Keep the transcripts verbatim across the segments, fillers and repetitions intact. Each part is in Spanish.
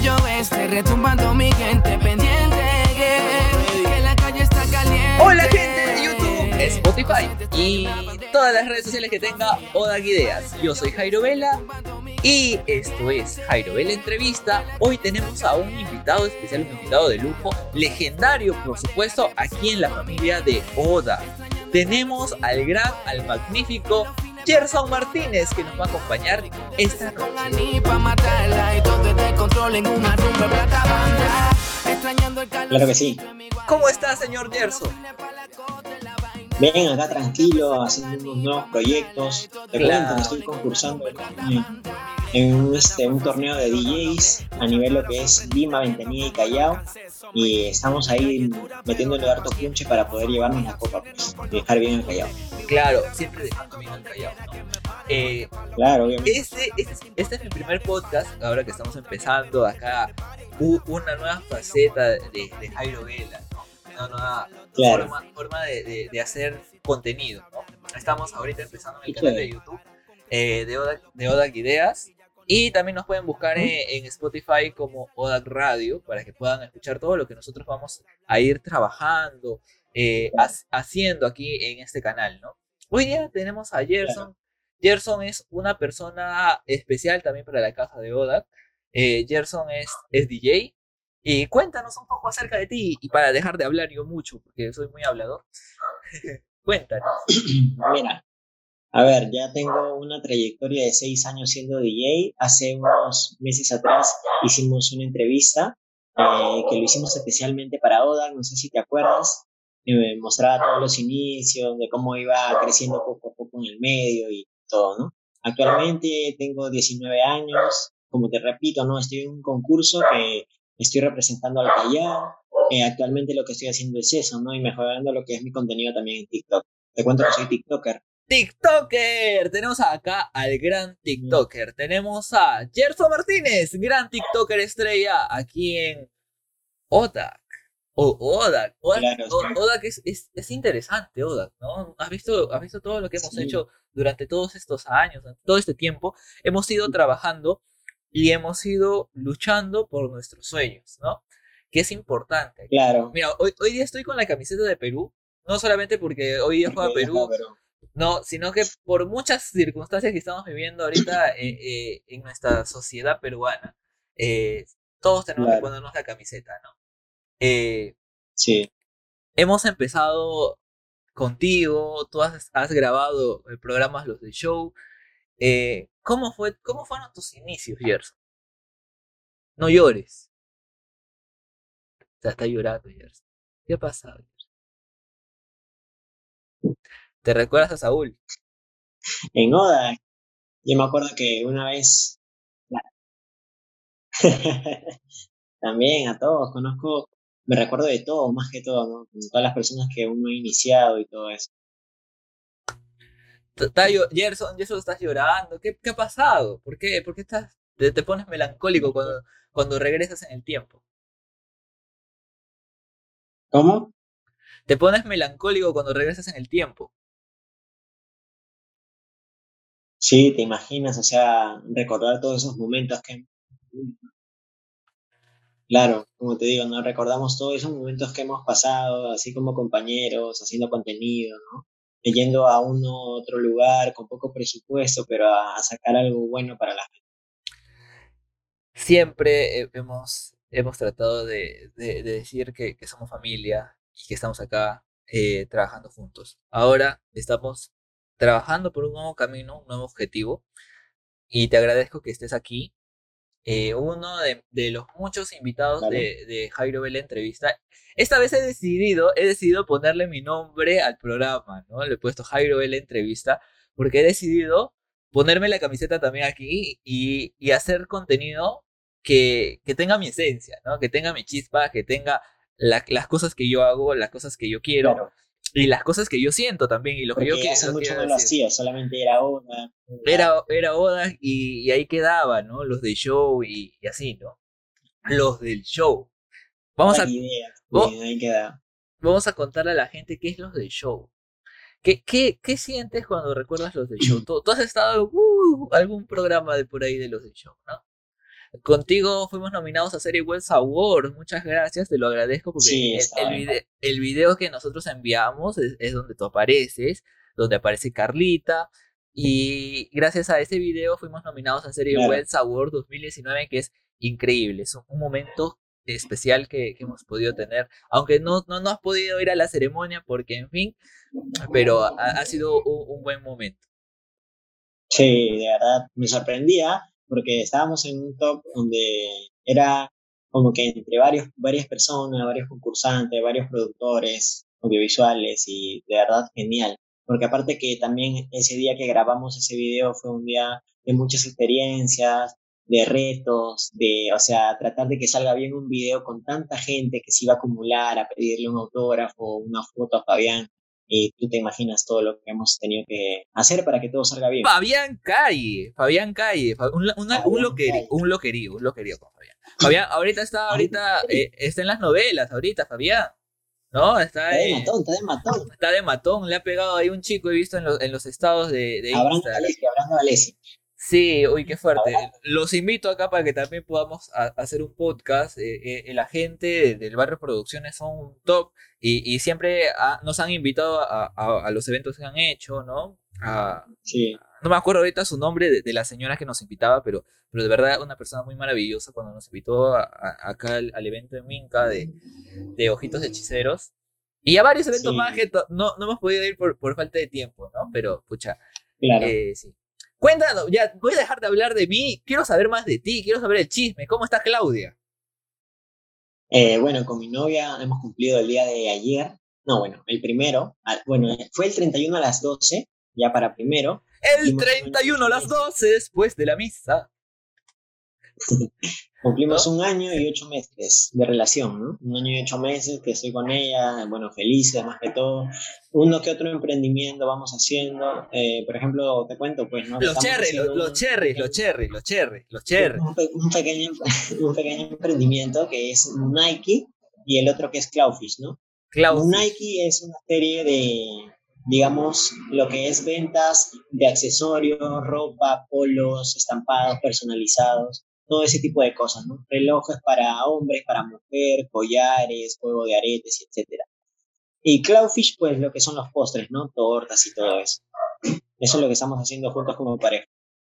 yo este, retumbando mi gente pendiente, que, que la calle está caliente. Hola gente de YouTube, Spotify y todas las redes sociales que tenga Odak Ideas. Yo soy Jairo Vela y esto es Jairo Vela Entrevista. Hoy tenemos a un invitado especial, un invitado de lujo, legendario por supuesto, aquí en la familia de Odak. Tenemos al gran, al magnífico Gerson Martínez, que nos va a acompañar esta noche. Claro que sí. ¿Cómo está, señor Gerson? Ven acá tranquilo, haciendo unos nuevos proyectos. Te Claro. cuento que estoy concursando en, en un, este, un torneo de D Js a nivel lo que es Lima, Ventanilla y Callao. Y estamos ahí metiéndole harto punche para poder llevarnos la copa, pues, y dejar bien el Callao. Claro, siempre dejando bien al Callao, ¿no? Eh, Claro, obviamente. este, este, es- este es mi primer podcast, ahora que estamos empezando acá, u- una nueva faceta de, de Jairo Vela, ¿no? Una nueva Claro. forma, forma de, de- de hacer contenido, ¿no? Estamos ahorita empezando en el Qué canal de chévere. YouTube eh, de, Odak, de Odak Ideas, y también nos pueden buscar en, en Spotify como Odak Radio para que puedan escuchar todo lo que nosotros vamos a ir trabajando, eh, ha- haciendo aquí en este canal, ¿no? Hoy día tenemos a Gerson. Gerson es una persona especial también para la casa de Odak. Eh, Gerson es, es D J. Y cuéntanos un poco acerca de ti, y para dejar de hablar yo mucho, porque soy muy hablador. Cuéntanos. Mira, a ver, ya tengo una trayectoria de seis años siendo D J. Hace unos meses atrás hicimos una entrevista eh, que lo hicimos especialmente para Odak, no sé si te acuerdas. Eh, mostraba todos los inicios, de cómo iba creciendo poco a poco en el medio y todo, ¿no? Actualmente tengo diecinueve años, como te repito, ¿no? Estoy en un concurso que estoy representando al Callao. Eh, actualmente lo que estoy haciendo es eso, ¿no? Y mejorando lo que es mi contenido también en TikTok. Te cuento que soy TikToker. TikToker. Tenemos acá al gran TikToker. Tenemos a Gerson Martínez, gran TikToker estrella aquí en Odak. O Odak. Odak, Claro, O- sí. Odak es, es, es interesante, Odak, ¿no? ¿Has visto, has visto todo lo que hemos Sí. hecho durante todos estos años, todo este tiempo? Hemos ido trabajando y hemos ido luchando por nuestros sueños, ¿no? Que es importante. Claro, Mira, hoy, hoy día estoy con la camiseta de Perú, no solamente porque hoy día juega porque es acá, Perú, pero no, sino que por muchas circunstancias que estamos viviendo ahorita eh, eh, en nuestra sociedad peruana, eh, todos tenemos que claro, ponernos la camiseta, ¿no? Eh, sí. hemos empezado contigo, tú has, has grabado eh, programas Los del Show. Eh, ¿cómo fue, cómo fueron tus inicios, Gerson? No llores. O sea, está llorando, Gerson. ¿Qué ha pasado, Gerson? ¿Te recuerdas a Saúl? En Oda, yo me acuerdo que una vez, también a todos, conozco, me recuerdo de todo, más que todo, ¿no? Con todas las personas que uno ha iniciado y todo eso. T- está llo- Gerson, Gerson, estás llorando. ¿Qué, qué ha pasado? ¿Por qué, por qué estás, te, te pones melancólico cuando, cuando regresas en el tiempo? ¿Cómo? Te pones melancólico cuando regresas en el tiempo. Sí, te imaginas, o sea, recordar todos esos momentos que, claro, como te digo, ¿no? Recordamos todos esos momentos que hemos pasado, así como compañeros, haciendo contenido, ¿no? Yendo a uno u otro lugar con poco presupuesto, pero a, a sacar algo bueno para la gente. Siempre eh, hemos, hemos tratado de, de- de decir que, que somos familia y que estamos acá eh, trabajando juntos. Ahora estamos trabajando por un nuevo camino, un nuevo objetivo, y te agradezco que estés aquí. Eh, uno de, de los muchos invitados ¿Vale? de, de Jairo Vela Entrevista. Esta vez he decidido, he decidido ponerle mi nombre al programa, ¿no? Le he puesto Jairo Vela Entrevista porque he decidido ponerme la camiseta también aquí y, y hacer contenido que, que tenga mi esencia, ¿no? Que tenga mi chispa, que tenga la- las cosas que yo hago, las cosas que yo quiero Claro, y las cosas que yo siento también y lo que yo porque qui- hace lo mucho quiero no lo decir. hacía, solamente era una. Era, era Oda y, y ahí quedaba, ¿no? Los del show y, y así, ¿no? Los del show. Vamos Otra a, idea. vo- Bien, ahí queda. vamos a contarle a la gente qué es los del show. ¿Qué, qué, qué sientes cuando recuerdas los del show? ¿Tú, tú has estado en uh, algún programa de por ahí de los del show, ¿no? Contigo fuimos nominados a Serie Web Award. Muchas gracias, te lo agradezco porque Sí, el, el, estaba bien. vide- el video que nosotros enviamos es, es donde tú apareces, donde aparece Carlita. Y gracias a ese video fuimos nominados a Serie Claro. Web Award dos mil diecinueve, que es increíble. Es un, un momento especial que, que hemos podido tener. Aunque no, no, no has podido ir a la ceremonia porque, en fin, pero ha, ha sido un, un buen momento. Sí, de verdad me sorprendía porque estábamos en un top donde era como que entre varios, varias personas, varios concursantes, varios productores audiovisuales y de verdad genial. Porque aparte que también ese día que grabamos ese video fue un día de muchas experiencias, de retos, de, o sea, tratar de que salga bien un video con tanta gente que se iba a acumular a pedirle un autógrafo, una foto a Fabián. Y tú te imaginas todo lo que hemos tenido que hacer para que todo salga bien. Fabián Calle, Fabián Calle, Fa- un, una- un, Fabián loquerí- Calle. un loquerío, un loquerío con Fabián. Fabián, ahorita está, ahorita, eh, está en las novelas, ahorita, Fabián, ¿no? Está Está, de eh, matón, está de matón. está de matón, le ha pegado ahí un chico, he visto en, los en los estados de, de Hablando Instagram. Valesi, hablando Valesi. Sí, uy, qué fuerte. Ahora, Los invito acá para que también podamos a- hacer un podcast. Eh, eh, la gente de- del barrio Producciones son un top y, y siempre ha- nos han invitado a, a- a los eventos que han hecho, ¿no? A, sí, no me acuerdo ahorita su nombre de, de la señora que nos invitaba, pero, pero de verdad una persona muy maravillosa cuando nos invitó a- a- acá al, al evento en Minca de, de Ojitos de Hechiceros. Y a varios eventos sí, más que to- no, no hemos podido ir por, por falta de tiempo, ¿no? Pero, pucha, claro. eh, sí. Cuéntanos, ya voy a dejar de hablar de mí, quiero saber más de ti, quiero saber el chisme. ¿Cómo está Claudia? Eh, bueno, con mi novia hemos cumplido el día de ayer. No, bueno, el primero. ah, Bueno, eh, fue el treinta y uno a las doce, ya para primero. El Cumplimos un año treinta y y uno a ocho las meses. doce después de la misa, Cumplimos ¿no? un año y ocho meses de relación, ¿no? Un año y ocho meses que estoy con ella, bueno, felices más que todo. Uno que otro emprendimiento vamos haciendo. Eh, por ejemplo, te cuento, pues, ¿no? Que Los estamos cherries, los, haciendo los un cherries, los pequeño, cherries, los cherries, los cherries. un, pe- un pequeño, un pequeño emprendimiento que es Nike y el otro que es Cloudfish, ¿no? Cloudfish. Nike es una serie de, digamos, lo que es ventas de accesorios, ropa, polos, estampados personalizados, todo ese tipo de cosas, ¿no? Relojes para hombres, para mujer, collares, juego de aretes, etcétera. Y Cloudfish, pues lo que son los postres, ¿no? Tortas y todo eso. Eso es lo que estamos haciendo juntos como pareja.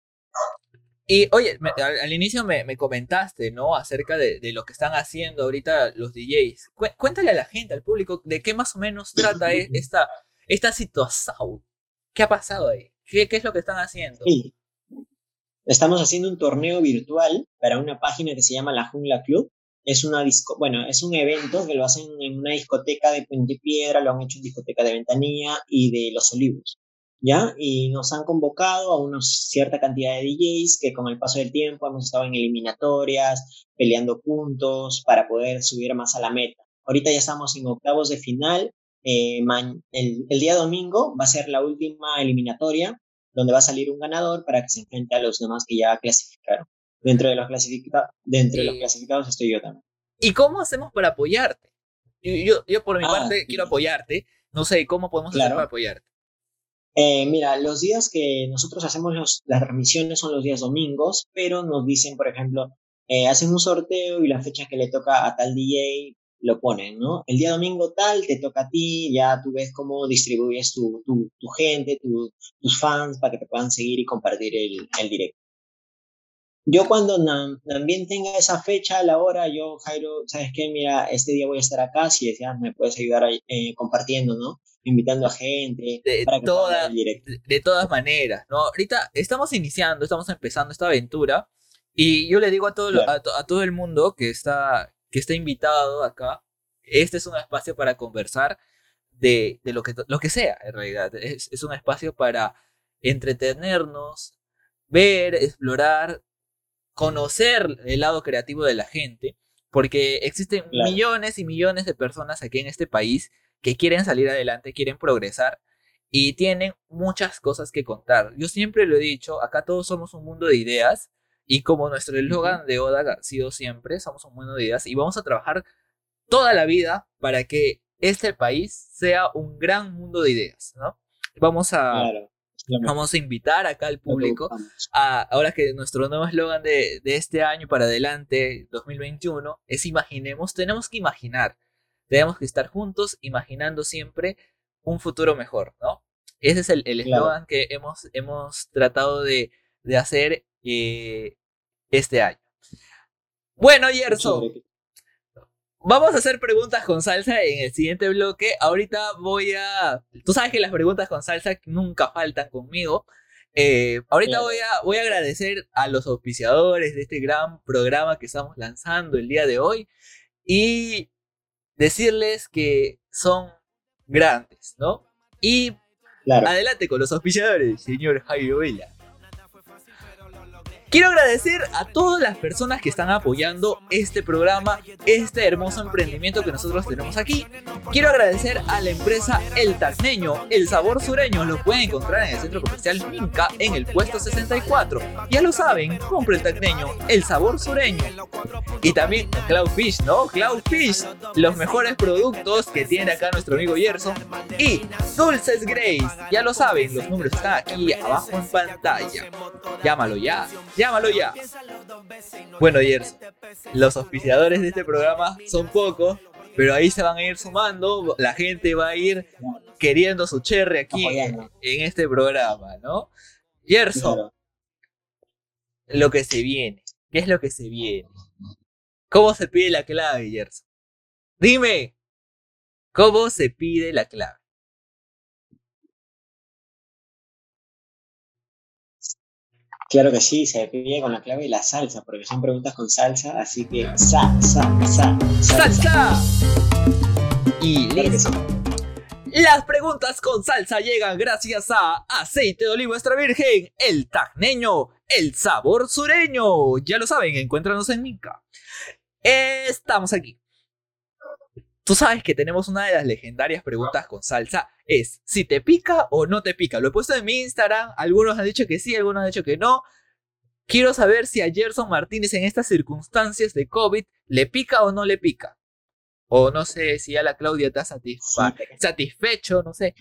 Y oye, me- al, al inicio me, me comentaste, ¿no? Acerca de, de lo que están haciendo ahorita los D Js. Cué- cuéntale a la gente, al público, de qué más o menos trata e- esta, esta situación. ¿Qué ha pasado ahí? ¿Qué, qué es lo que están haciendo? Sí, estamos haciendo un torneo virtual para una página que se llama La Jungla Club. Es una disco, bueno, es un evento que lo hacen en una discoteca de Puente Piedra, lo han hecho en discoteca de Ventanilla y de Los Olivos, ¿ya? Y nos han convocado a una cierta cantidad de D Js que con el paso del tiempo hemos estado en eliminatorias, peleando puntos para poder subir más a la meta. Ahorita ya estamos en octavos de final. Eh, ma- el, el día domingo va a ser la última eliminatoria donde va a salir un ganador para que se enfrente a los demás que ya clasificaron. Dentro de los, clasifica dentro de los ¿Y, clasificados estoy yo también. y cómo hacemos para apoyarte? Yo, yo, yo por mi Ah, parte quiero apoyarte. No sé, ¿cómo podemos hacer para claro. apoyarte? Eh, mira, los días que nosotros hacemos los- las transmisiones son los días domingos, pero nos dicen, por ejemplo, eh, hacen un sorteo y la fecha que le toca a tal D J lo ponen, ¿no? El día domingo tal te toca a ti, ya tú ves cómo distribuyes tu, tu, tu gente, tu- tus fans para que te puedan seguir y compartir el, el directo. Yo cuando na- también tenga esa fecha, la hora, yo, Jairo, ¿sabes qué? Mira, este día voy a estar acá, si deseas me puedes ayudar ahí, eh, compartiendo, ¿no? Invitando a gente De para que puedan ver toda, el directo. de, de todas maneras, ¿no? Ahorita estamos iniciando, estamos empezando esta aventura y yo le digo a todo, lo- Claro, a, to- a todo el mundo que está, que está invitado acá, este es un espacio para conversar de, de lo que, lo que sea, en realidad. Es, es un espacio para entretenernos, ver, explorar, conocer el lado creativo de la gente, porque existen claro, millones y millones de personas aquí en este país que quieren salir adelante, quieren progresar y tienen muchas cosas que contar. Yo siempre lo he dicho, acá todos somos un mundo de ideas y como nuestro ujú, eslogan de Oda ha sido siempre, somos un mundo de ideas y vamos a trabajar toda la vida para que este país sea un gran mundo de ideas, ¿no? Vamos a, claro. Lo mejor, Vamos a invitar acá al lo que público buscamos. a, ahora que nuestro nuevo eslogan de, de este año para adelante, dos mil veintiuno, es imaginemos, tenemos que imaginar, tenemos que estar juntos imaginando siempre un futuro mejor, ¿no? Ese es el el Claro, eslogan que hemos, hemos tratado de, de hacer eh, este año. Bueno, qué Gerson, chévere. vamos a hacer preguntas con salsa en el siguiente bloque. Ahorita voy a... Tú sabes que las preguntas con salsa nunca faltan conmigo. Eh, ahorita voy Claro, a, voy a agradecer a los auspiciadores de este gran programa que estamos lanzando el día de hoy y decirles que son grandes, ¿no? Y claro. adelante con los auspiciadores, señor Jairo Vela. Quiero agradecer a todas las personas que están apoyando este programa, este hermoso emprendimiento que nosotros tenemos aquí. Quiero agradecer a la empresa El Tacneño, el sabor sureño. Lo pueden encontrar en el centro comercial Minca en el puesto sesenta y cuatro. Ya lo saben, compre el Tacneño, el sabor sureño. Y también Cloudfish, ¿no? Cloudfish, los mejores productos que tiene acá nuestro amigo Gerson. Y Dulces Grace, ya lo saben, los números están aquí abajo en pantalla. Llámalo ya, llámalo ya. Bueno, Gerson, los auspiciadores de este programa son pocos, pero ahí se van a ir sumando. La gente va a ir queriendo su cherry aquí en, Apoyando. en este programa, ¿no? Gerson, Claro. lo que se viene. ¿Qué es lo que se viene? ¿Cómo se pide la clave, Gerson? Dime, ¿cómo se pide la clave? Claro que sí, se pide con la clave y la salsa, porque son preguntas con salsa, así que sa, sa, sa, salsa. ¡Salsa! Y Claro que sí. listo. Las preguntas con salsa llegan gracias a Aceite de Oliva Extra Virgen, El Tacneño, el sabor sureño. Ya lo saben, encuéntranos en Minca. Estamos aquí. Tú sabes que tenemos una de las legendarias preguntas con salsa. Es, si te pica o no te pica. Lo he puesto en mi Instagram. Algunos han dicho que sí, algunos han dicho que no. Quiero saber si a Gerson Martínez en estas circunstancias de COVID le pica o no le pica. O no sé si a la Claudia te ha satisfa- Sí, satisfecho, no sé.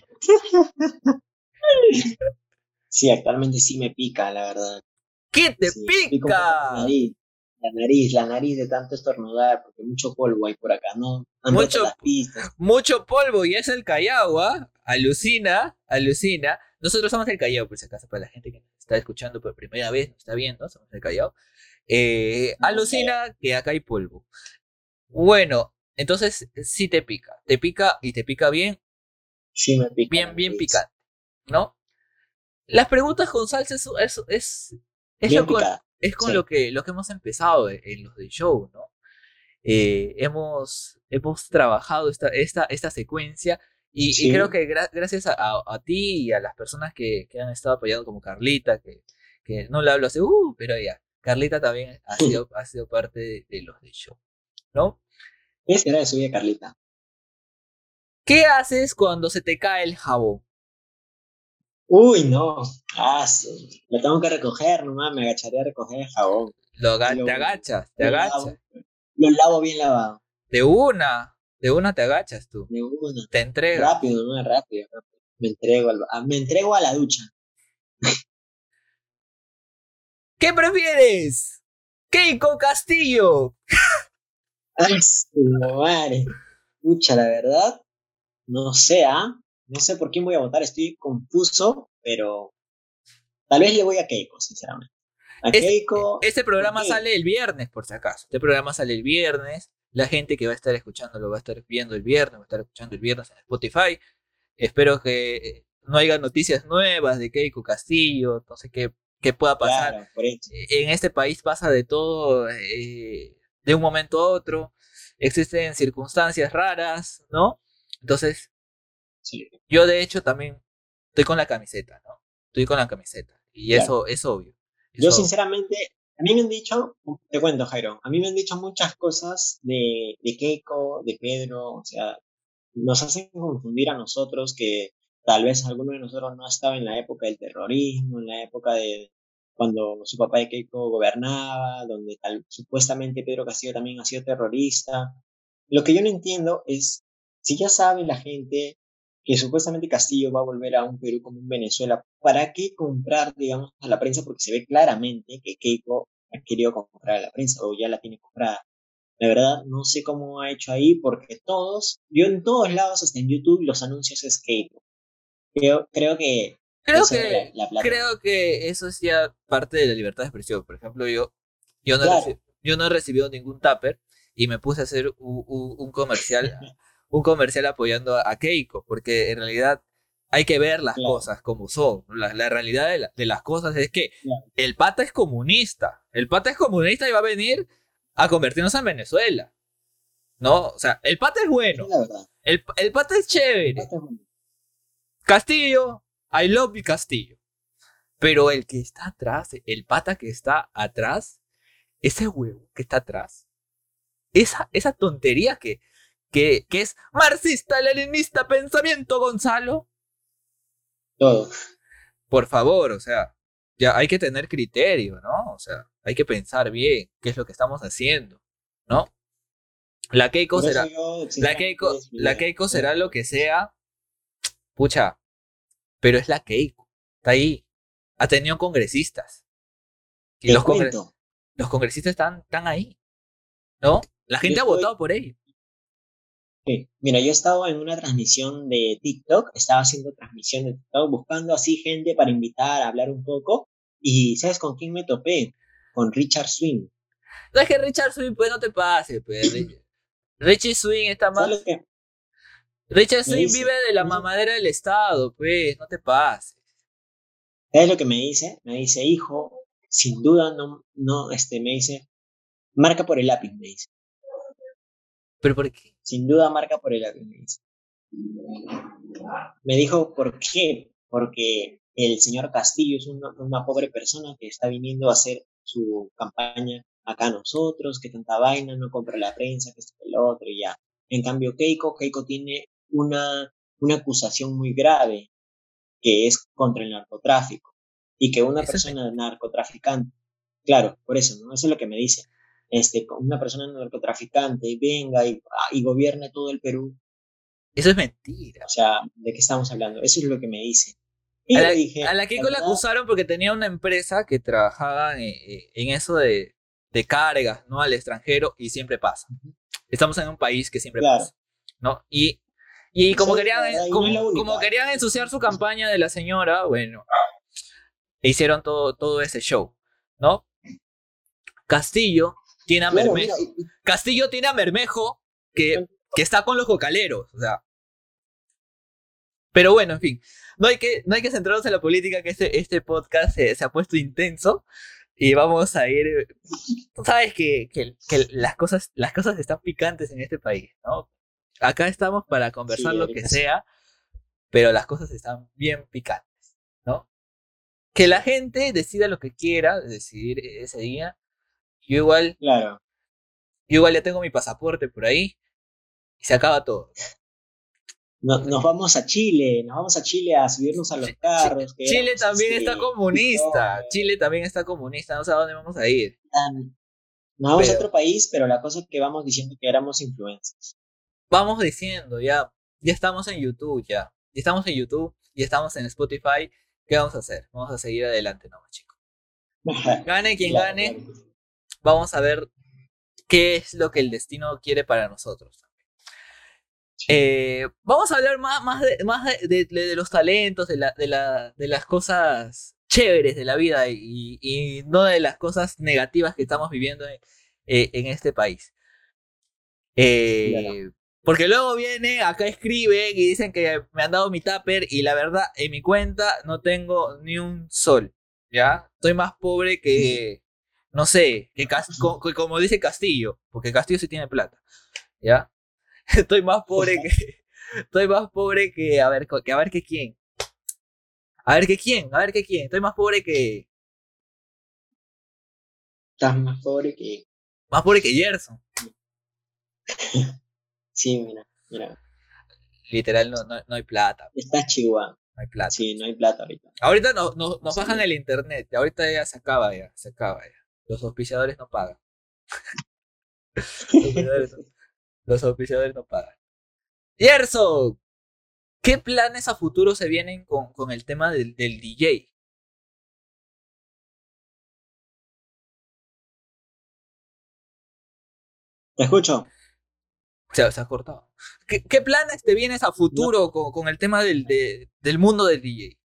sí, actualmente sí me pica, la verdad. ¿Qué te Sí, me pica un poco la pica? nariz. La nariz, la nariz de tanto estornudar, porque mucho polvo hay por acá, ¿no? Han roto Mucho, las pistas. mucho polvo y es el Callao, ¿ah? Alucina, alucina. Nosotros somos el Callao, por si acaso, para la gente que nos está escuchando por primera vez, nos está viendo, somos el Callao. Eh, alucina que acá hay polvo. Bueno, entonces sí te pica. Te pica y te pica bien, Sí me pica la bien, bien nariz. picante, ¿no? Las preguntas con salsa es, es, es, es Bien lo con, picada. es con Sí, lo que, lo que hemos empezado en, en los del show, ¿no? Eh, hemos, hemos trabajado esta, esta, esta secuencia y, y creo sí. que gra- gracias a, a, a ti y a las personas que, que han estado apoyando como Carlita, que, que no le hablo hace, uh, pero ya, Carlita también ha sido, ha sido parte de, de los del show, ¿no? ¿Qué será de su vida, Carlita? ¿Qué haces cuando se te cae el jabón? Uy, no. Ah, sí. Lo tengo que recoger nomás, me agacharé a recoger el jabón. Lo, aga- te Lo, agachas, te lo agachas. lavo. Lo lavo bien lavado. De una, de una te agachas tú. De una. Te entregas. Rápido, no rápido, rápido. Me entrego, al, a- me entrego a la ducha. ¿Qué prefieres? Keiko Castillo. Ay, su madre. Pucha, la verdad, no sé, ¿ah? No sé por quién voy a votar, estoy confuso, pero tal vez le voy a Keiko, sinceramente. A Este, Keiko, este ¿por programa qué? sale el viernes, por si acaso. Este programa sale el viernes. La gente que va a estar escuchando lo va a estar viendo el viernes, va a estar escuchando el viernes en Spotify. Espero que eh, no haya noticias nuevas de Keiko Castillo, no sé qué, qué pueda pasar. Claro, por eso. En este país pasa de todo, eh, de un momento a otro. Existen circunstancias raras, ¿no? Entonces, Sí, yo de hecho también estoy con la camiseta, ¿no? Estoy con la camiseta. Y claro. eso es obvio. Yo Eso, sinceramente, a mí me han dicho, te cuento Jairo, a mí me han dicho muchas cosas de, de Keiko, de Pedro, o sea, nos hacen confundir a nosotros que tal vez alguno de nosotros no estaba en la época del terrorismo, en la época de cuando su papá de Keiko gobernaba, donde tal, supuestamente Pedro Castillo también ha sido terrorista. Lo que yo no entiendo es, si ya sabe la gente que supuestamente Castillo va a volver a un Perú como un Venezuela. ¿Para qué comprar, digamos, a la prensa? Porque se ve claramente que Keiko ha querido comprar a la prensa o ya la tiene comprada. La verdad, no sé cómo ha hecho ahí porque todos, yo en todos lados, hasta en YouTube, los anuncios es Keiko. Creo, creo que Creo es sobre la, que, la plata. creo que eso es ya parte de la libertad de expresión. Por ejemplo, yo, yo, no, he Claro, reci- yo no he recibido ningún tupper y me puse a hacer un, un- un comercial, un comercial apoyando a Keiko, porque en realidad hay que ver las claro, cosas como son. La, la realidad de, la- de las cosas es que claro. el pata es comunista. El pata es comunista y va a venir a convertirnos en Venezuela. ¿No? O sea, el pata es Es bueno. la verdad. El, el pata es El chévere. pata es bueno. Castillo, I love you, Castillo. Pero el que está atrás, el pata que está atrás, ese huevo que está atrás, esa, esa tontería que, que, que es marxista, leninista, pensamiento, Gonzalo. Todo. Por favor, o sea, ya hay que tener criterio, ¿no? O sea, hay que pensar bien qué es lo que estamos haciendo, ¿no? La Keiko Por eso será, yo, la sinceramente, Keiko, es mi la idea. Keiko Estoy de será lo acuerdo. que sea, pucha, pero es la Keiko, está ahí, ha tenido congresistas, y Te los, congre- cuento, los congresistas están, están ahí, ¿no? La yo gente ha estoy, votado por ellos. sí. Mira, yo estaba en una transmisión de TikTok, estaba haciendo transmisión de TikTok, buscando así gente para invitar a hablar un poco, y ¿sabes con quién me topé? Con Richard Swing. No es que Richard Swing, pues no te pase, pues. Rich- Richie Swing está ¿Sabes lo más. que Richard me Swing vive dice? de la No sé, mamadera del Estado, pues, no te pases. ¿sabes lo que me dice? Me dice, hijo, sin duda no, no, este, me dice, marca por el lápiz, me dice. ¿Pero por qué? Sin duda marca por el lápiz, me dice. Me dijo, ¿por qué? Porque el señor Castillo es una, una pobre persona que está viniendo a hacer su campaña acá a nosotros, que tanta vaina, no compra la prensa, que esto que lo otro y ya. En cambio, Keiko, Keiko tiene una, una acusación muy grave que es contra el narcotráfico y que una Eso es persona mentira. narcotraficante, claro, por eso, ¿no? Eso es lo que me dice. Este, una persona narcotraficante venga y, y gobierne todo el Perú. Eso es O mentira. sea, ¿de qué estamos hablando? Eso es lo que me dice. Y A yo la, le a dije, la la Keiko la verdad, acusaron porque tenía una empresa que trabajaba en, en eso de, de cargas, ¿no? Al extranjero y siempre pasa. Estamos en un país que siempre claro, pasa, ¿no? Y, y como sí, la querían, verdad, y no es la como, única. como querían ensuciar su campaña de la señora, bueno, hicieron todo, todo ese show, ¿no? Castillo tiene a Claro, mira, Mermejo. y- y- Castillo tiene a Mermejo que, que está con los cocaleros, o sea. Pero bueno, en fin. No hay que, no hay que centrarnos en la política, que este, este podcast se, se ha puesto intenso. Y vamos a ir. eh, Tú sabes que, que, que las, cosas, las cosas están picantes en este país, ¿no? Acá estamos para conversar sí, lo que ahorita sí. sea, pero las cosas están bien picantes, ¿no? Que la gente decida lo que quiera decidir ese día. Yo igual, Claro. yo igual ya tengo mi pasaporte por ahí y se acaba todo. No- nos vamos a Chile, nos vamos a Chile a subirnos a los Chi- Chi- carros, que Chile éramos también está este, comunista. TikTokers, Chile también está comunista. No sé a dónde vamos a ir. tan- nos vamos a Pero otro país, pero la cosa es que vamos diciendo que éramos influencers. vamos diciendo, ya, ya estamos en YouTube, ya. Ya estamos en YouTube, ya estamos en Spotify. ¿Qué vamos a hacer? Vamos a seguir adelante, no, chicos. Gane quien Claro, gane, claro. vamos a ver qué es lo que el destino quiere para nosotros. Eh, vamos a hablar más, más, de, más de, de- de los talentos, de, la, de, la, de las cosas chéveres de la vida y, y no de las cosas negativas que estamos viviendo en, eh, en este país. Claro. Eh, porque luego viene, acá escribe y dicen que me han dado mi tupper y la verdad en mi cuenta no tengo ni un sol, ¿ya? Estoy más pobre que, no sé, que, Cas- co- que como dice Castillo, porque Castillo sí tiene plata, ¿ya? Estoy más pobre que, estoy más pobre que, a ver, que a ver que quién, a ver que quién, a ver que quién, estoy más pobre que, Estás más pobre que... más pobre que Gerson, Sí, mira, mira. literal no, no, no hay plata, Estás chihuahua. no hay plata. Sí, no hay plata ahorita. Ahorita no, no- nos Sí. bajan el internet, ahorita ya se acaba ya, se acaba ya. Los auspiciadores no pagan. Los auspiciadores no, los auspiciadores no pagan. Gerson, ¿Qué planes a futuro se vienen con, con el tema del, del D J? ¿Te escucho? Se, se ha cortado. ¿Qué, qué planes te vienes a futuro no. con, con el tema del, de, del mundo del D J?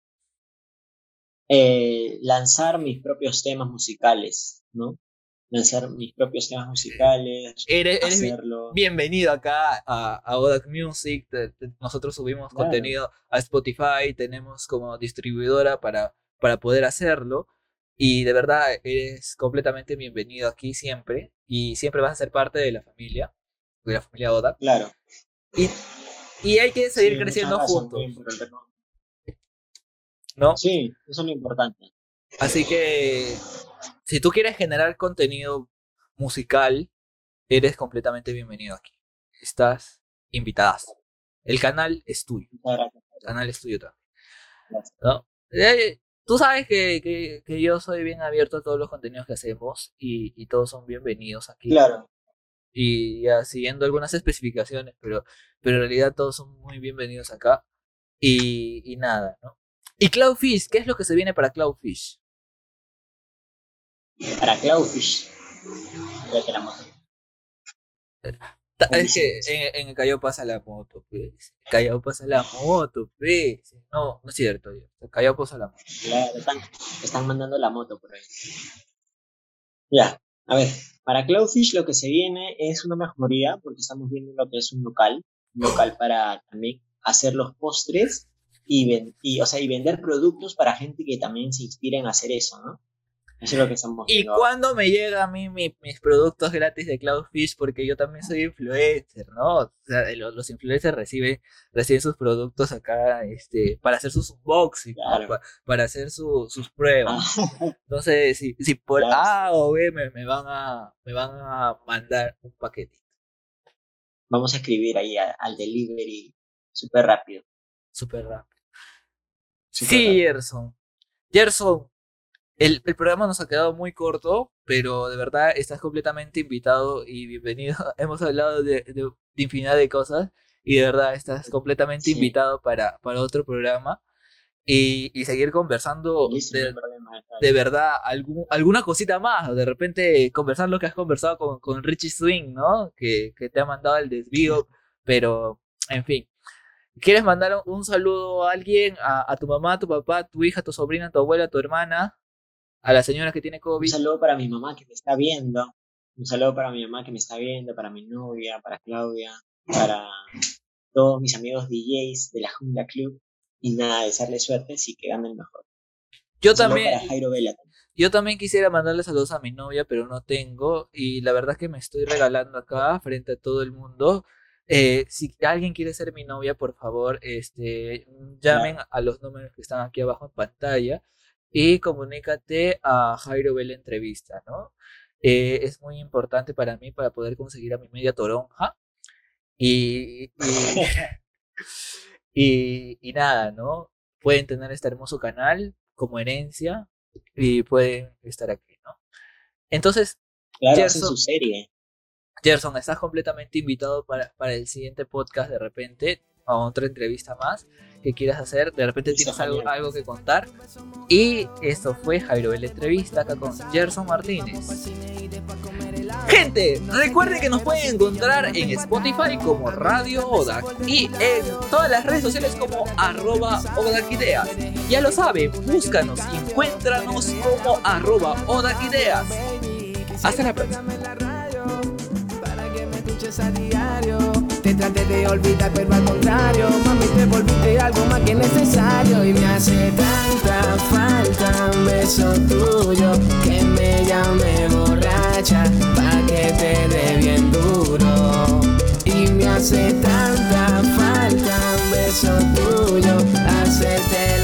Eh, lanzar mis propios temas musicales, ¿no? Lanzar mis propios temas musicales, eres, eres hacerlo. Bienvenido acá a, a Odak Music. Te, te, nosotros subimos claro. contenido a Spotify, tenemos como distribuidora para, para poder hacerlo. Y de verdad eres completamente bienvenido aquí siempre. Y siempre vas a ser parte de la familia, de la familia Odak. Claro. Y, y hay que seguir sí, creciendo juntos. ¿No? Sí, eso es lo importante. Así que si tú quieres generar contenido musical, eres completamente bienvenido aquí. Estás invitadas. El canal es tuyo. El canal es tuyo también. ¿No? Eh, tú sabes que, que, que yo soy bien abierto a todos los contenidos que hacemos y, y todos son bienvenidos aquí. Claro. Y ya siguiendo algunas especificaciones, pero, pero en realidad todos son muy bienvenidos acá. Y, y nada, ¿no? Y Cloudfish, ¿qué es lo que se viene para Cloudfish? Para Cloudfish. Ya que la moto. Es que en, en el Callao pasa la moto, pues. El Callao pasa la moto, pues. No, no es cierto. El Callao pasa la moto. Claro, están, están mandando la moto por ahí. Ya, a ver. Para Cloudfish lo que se viene es una mejoría, porque estamos viendo lo que es un local. Un local para también hacer los postres. Y, ven, y, o sea, y vender productos para gente que también se inspire en hacer eso, ¿no? Eso es lo que estamos viendo. ¿Y cuándo me llega a mí mi, mis productos gratis de Cloudfish? Porque yo también soy influencer, ¿no? O sea, los, los influencers reciben, reciben sus productos acá este, para hacer sus unboxing, claro. ¿no? para, para hacer su, sus pruebas. Entonces, si, si por claro. A o B me, me, van a, me van a mandar un paquetito. Vamos a escribir ahí a, al delivery súper rápido. Súper rápido. Sí, Gerson. Gerson, el, el programa nos ha quedado muy corto, pero de verdad estás completamente invitado y bienvenido. Hemos hablado de, de, de infinidad de cosas y de verdad estás completamente sí. invitado para, para otro programa y, y seguir conversando sí, de, de verdad algún, alguna cosita más. De repente conversar lo que has conversado con, con Richie Swing, ¿no? Que, que te ha mandado el desvío, pero en fin. ¿Quieres mandar un saludo a alguien? A, a tu mamá, a tu papá, a tu hija, a tu sobrina, a tu abuela, a tu hermana, a la señora que tiene COVID. Un saludo para mi mamá que me está viendo. Un saludo para mi mamá que me está viendo, para mi novia, para Claudia, para todos mis amigos D Js de la Jungla Club. Y nada, desearles suerte y que ganen mejor. Yo un también. Para Jairo Vela también. Yo también quisiera mandarle saludos a mi novia, pero no tengo. Y la verdad es que me estoy regalando acá frente a todo el mundo. Eh, si alguien quiere ser mi novia, por favor, este, llamen claro. a los números que están aquí abajo en pantalla y comunícate a Jairo Vela Entrevista, ¿no? Eh, es muy importante para mí para poder conseguir a mi media toronja y, y, y, y nada, ¿no? Pueden tener este hermoso canal como herencia y pueden estar aquí, ¿no? Entonces, claro, Gerson, hacen su serie. Gerson, estás completamente invitado para, para el siguiente podcast de repente, a otra entrevista más que quieras hacer, de repente tienes algo, algo que contar. Y esto fue Jairo Vela Entrevista acá con Gerson Martínez. Gente, recuerden que nos pueden encontrar en Spotify como Radio Odak y en todas las redes sociales como arroba Odak Ideas. Ya lo saben, búscanos y encuéntranos como arroba Odak Ideas. Hasta la próxima. A diario te traté de olvidar, pero al contrario, mami, te volviste algo más que necesario. Y me hace tanta falta un beso tuyo, que me llame borracha pa' que te dé bien duro. Y me hace tanta